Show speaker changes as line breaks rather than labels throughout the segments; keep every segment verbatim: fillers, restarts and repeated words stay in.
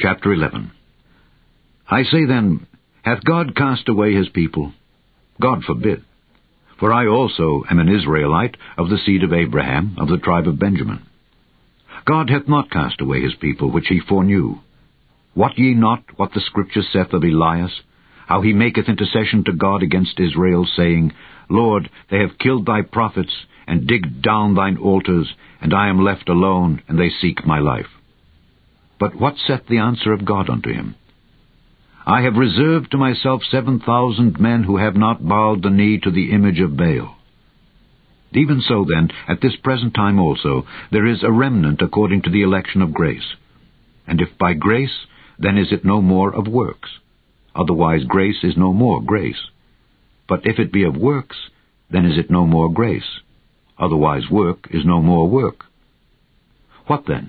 Chapter eleven. I say then, hath God cast away his people? God forbid. For I also am an Israelite, of the seed of Abraham, of the tribe of Benjamin. God hath not cast away his people, which he foreknew. Wot ye not what the Scripture saith of Elias, how he maketh intercession to God against Israel, saying, Lord, they have killed thy prophets, and digged down thine altars, and I am left alone, and they seek my life. But what saith the answer of God unto him? I have reserved to myself seven thousand men who have not bowed the knee to the image of Baal. Even so then, at this present time also, there is a remnant according to the election of grace. And if by grace, then is it no more of works. Otherwise grace is no more grace. But if it be of works, then is it no more grace. Otherwise work is no more work. What then?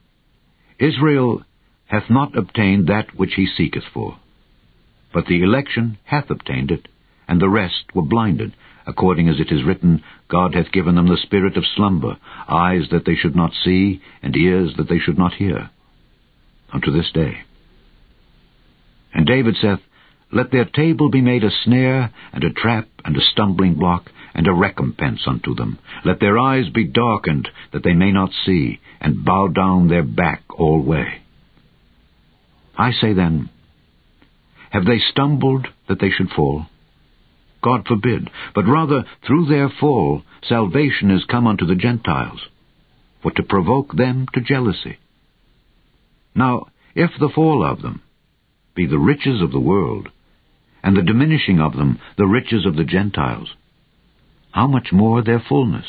Israel hath not obtained that which he seeketh for. But the election hath obtained it, and the rest were blinded, according as it is written, God hath given them the spirit of slumber, eyes that they should not see, and ears that they should not hear, unto this day. And David saith, Let their table be made a snare, and a trap, and a stumbling block, and a recompense unto them. Let their eyes be darkened, that they may not see, and bow down their back all way. I say then, have they stumbled that they should fall? God forbid, but rather through their fall salvation is come unto the Gentiles, for to provoke them to jealousy. Now, if the fall of them be the riches of the world, and the diminishing of them the riches of the Gentiles, how much more their fullness?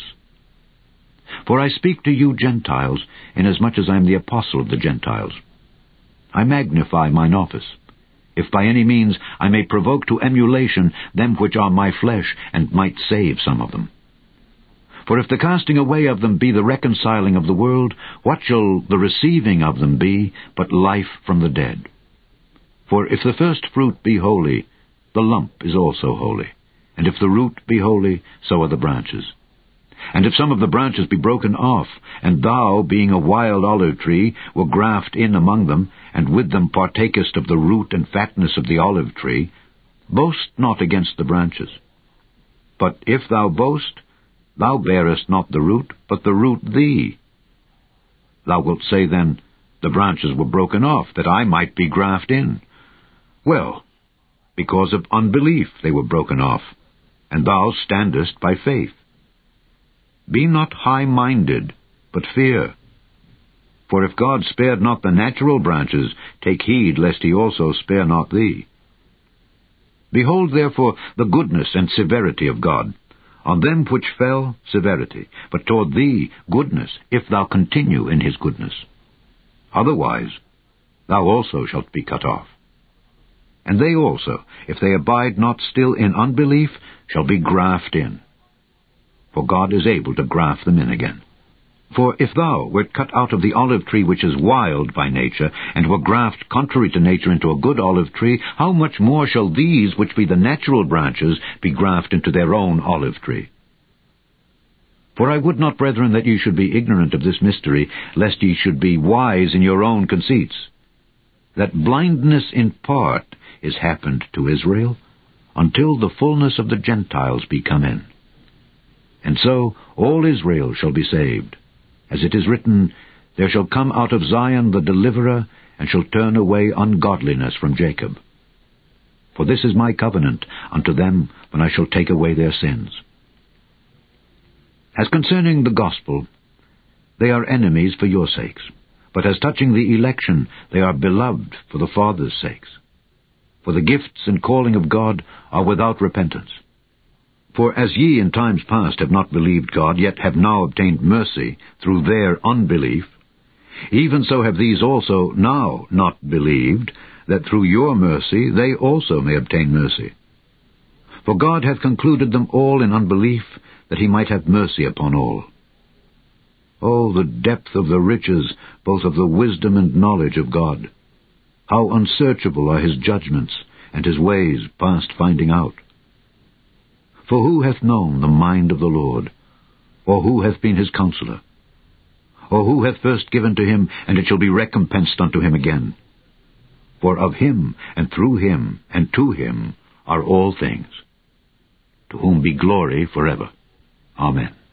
For I speak to you Gentiles, inasmuch as I am the apostle of the Gentiles. I magnify mine office, if by any means I may provoke to emulation them which are my flesh, and might save some of them. For if the casting away of them be the reconciling of the world, what shall the receiving of them be but life from the dead? For if the first fruit be holy, the lump is also holy. And if the root be holy, so are the branches. And if some of the branches be broken off, and thou, being a wild olive tree, will graft in among them, and with them partakest of the root and fatness of the olive tree, boast not against the branches. But if thou boast, thou bearest not the root, but the root thee. Thou wilt say then, The branches were broken off, that I might be graft in. Well, because of unbelief they were broken off, and thou standest by faith. Be not high-minded, but fear. For if God spared not the natural branches, take heed lest he also spare not thee. Behold therefore the goodness and severity of God. On them which fell, severity, but toward thee goodness, if thou continue in his goodness. Otherwise thou also shalt be cut off. And they also, if they abide not still in unbelief, shall be graft in. For God is able to graft them in again. For if thou wert cut out of the olive tree which is wild by nature, and were graft contrary to nature into a good olive tree, how much more shall these, which be the natural branches, be graft into their own olive tree? For I would not, brethren, that ye should be ignorant of this mystery, lest ye should be wise in your own conceits, that blindness in part is happened to Israel, until the fullness of the Gentiles be come in. And so all Israel shall be saved. As it is written, There shall come out of Zion the deliverer, and shall turn away ungodliness from Jacob. For this is my covenant unto them, when I shall take away their sins. As concerning the gospel, they are enemies for your sakes. But as touching the election, they are beloved for the Father's sakes. For the gifts and calling of God are without repentance. For as ye in times past have not believed God, yet have now obtained mercy through their unbelief, even so have these also now not believed, that through your mercy they also may obtain mercy. For God hath concluded them all in unbelief, that he might have mercy upon all. Oh, the depth of the riches, both of the wisdom and knowledge of God! How unsearchable are his judgments, and his ways past finding out! For who hath known the mind of the Lord? Or who hath been his counselor? Or who hath first given to him, and it shall be recompensed unto him again? For of him, and through him, and to him are all things, to whom be glory forever. Amen.